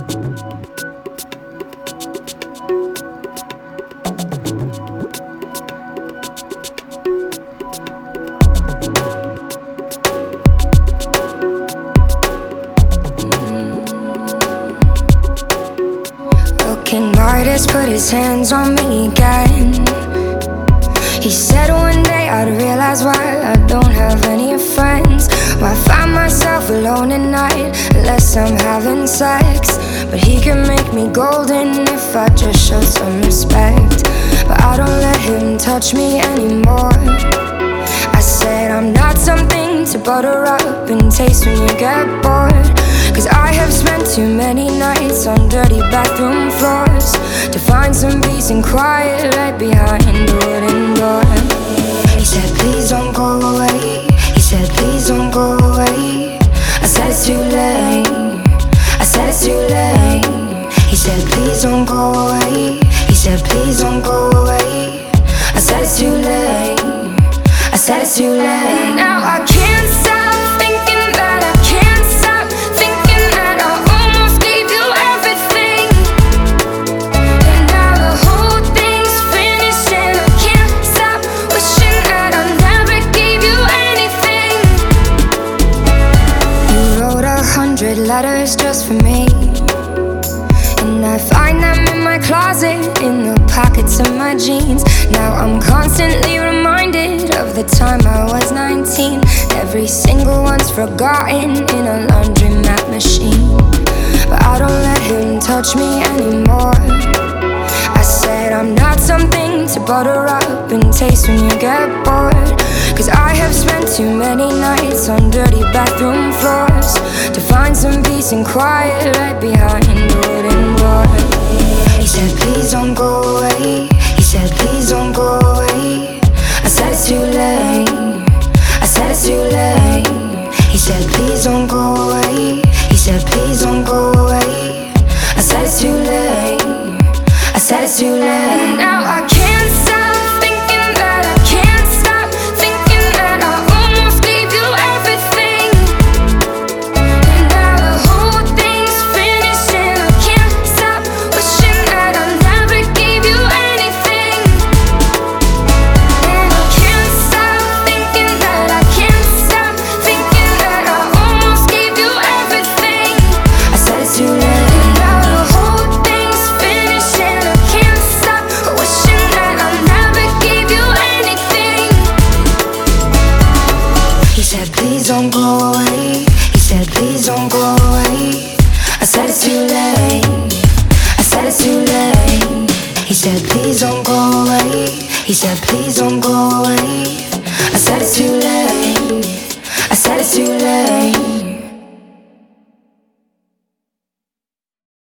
Looking artist put his hands on me again. He said one day I'd realize why I don't have any friends, why I find myself alone at night unless I'm having sex. But he can make me golden if I just show some respect. But I don't let him touch me anymore. I said I'm not something to butter up and taste when you get bored. Cause I have spent too many nights on dirty bathroom floors to find some peace and quiet right behind the wooden door. He said please don't go away. He said please don't go away. I said it's too late. I said it's too late. He said please don't go away. He said please don't go away. I said it's too late. I said it's too late. Now I can't stop thinking that I can't stop thinking that I almost gave you everything. And now the whole thing's finished and I can't stop wishing that I never gave you anything. You wrote 100 letters just for me, and I find them in my closet, in the pockets of my jeans. Now I'm constantly reminded of the time I was 19. Every single one's forgotten in a laundromat machine. But I don't let him touch me anymore. I said I'm not something to butter up and taste when you get bored. Cause I have spent too many nights on dirty bathroom floors to find some peace and quiet right behind the wooden door. He said please don't go away. He said please don't go away. I said it's too late. I said it's too late. He said please don't go away. He said please don't go away. I said it's too late. I said it's too late. Now I can't stop thinking that I can't stop thinking that I almost gave you everything. And now the whole thing's finished and I can't stop wishing that I never gave you anything. And I can't stop thinking that I can't stop thinking that I almost gave you everything. I said it's too late. And now the whole thing's finished and I can't stop wishing that I never gave you anything. He said please don't go away. He said please don't go away. I said it's too late. I said it's too late. He said please don't go away. He said please don't go away. I said it's too late.